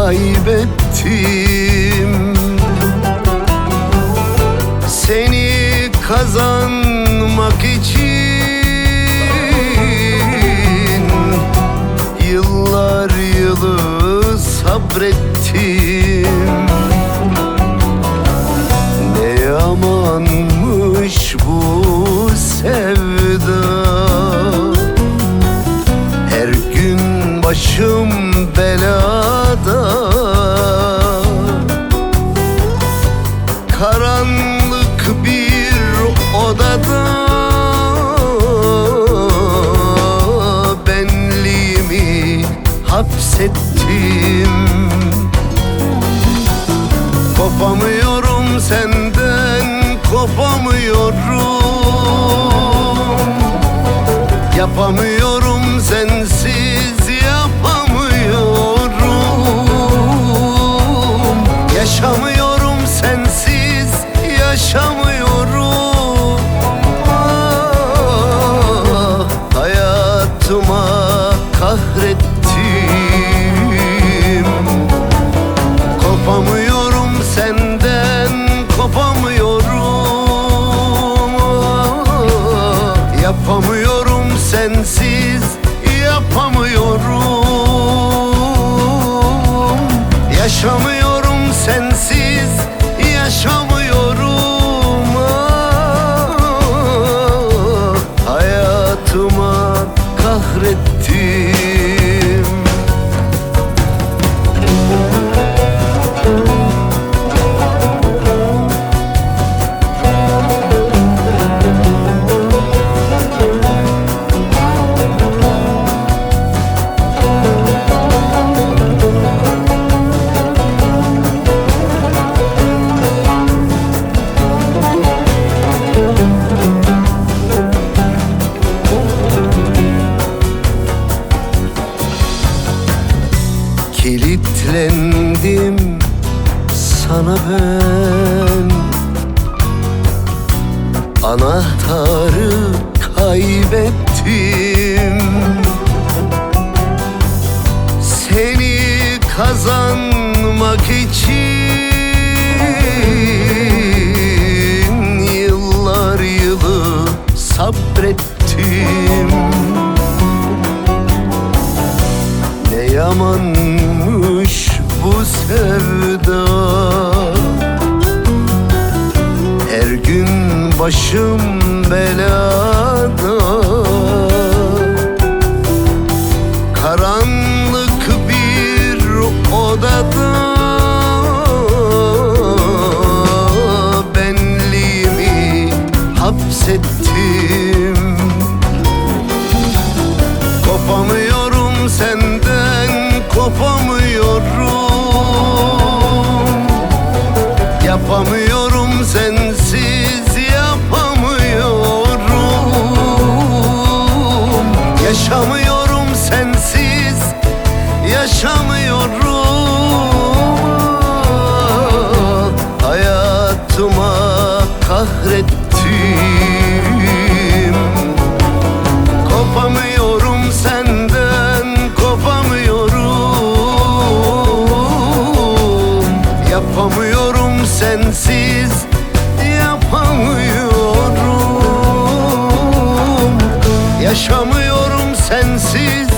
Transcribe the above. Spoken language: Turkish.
kaybettim. Seni kazanmak için yıllar yılı sabrettim. Ne yamanmış bu sevda, her gün başım belada. Karanlık bir odada benliğimi hapsettim. Kopamıyorum senden, kopamıyorum. Yapamıyorum sensiz, yapamıyorum. Yaşamıyorum sensiz, yaşamıyorum. Ah, hayatıma kahrettim. Kopamıyorum senden, kopamıyorum. Ah, yapamıyorum sensiz, yapamıyorum. Yaşamıyorum sensiz, yaşamıyorum. Ah, hayatıma kahrettim. Kilitlendim sana ben, anahtarı kaybettim. Seni kazanmak için yıllar yılı sabrettim. Ne yamanmış bu sevda, her gün başım belada. Karanlık bir odada benliğimi hapsettim. Kopamıyorum senden, kopamıyorum. Yapamıyorum sensiz, yapamıyorum. Yaşamıyorum sensiz, yaşamıyorum. Ah, hayatıma kahrettim. Kopamıyorum senden, kopamıyorum. Yapamıyorum sensiz, yapamıyorum. Yaşamıyorum sensiz,